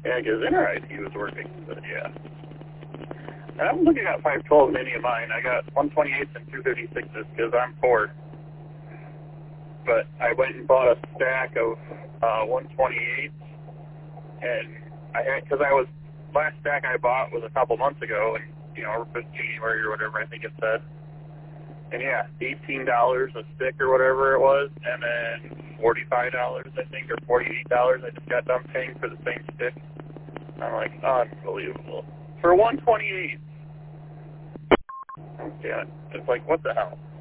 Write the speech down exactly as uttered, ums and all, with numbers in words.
Yeah, because Inner I C was working, but yeah. And I'm looking at five twelve in any of mine. I got one twenty-eights and two thirty-sixes because I'm poor. But I went and bought a stack of uh, one twenty-eights, and I had, because I was, last stack I bought was a couple months ago, and, you know, for January or whatever I think it said. And yeah, eighteen dollars a stick or whatever it was, and then forty-five dollars I think, or forty-eight dollars I just got done paying for the same stick. I'm like, unbelievable. For one twenty-eight. Yeah, it's like, what the hell?